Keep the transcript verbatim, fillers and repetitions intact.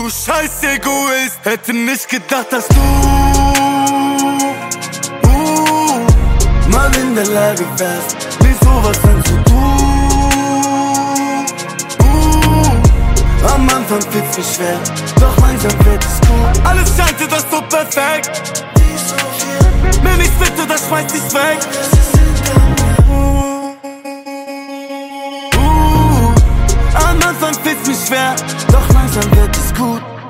du scheiß Egoist. Hätte nicht gedacht, dass du uh, mal in der Lage wärst, mir sowas anzutun. uh, Am Anfang wird's nicht schwer, doch langsam wird es gut. Alles scheinte das so perfekt. Nimm ich's bitte, das schmeiß ich's weg. Am Anfang wird's nicht schwer, doch langsam wird es gut.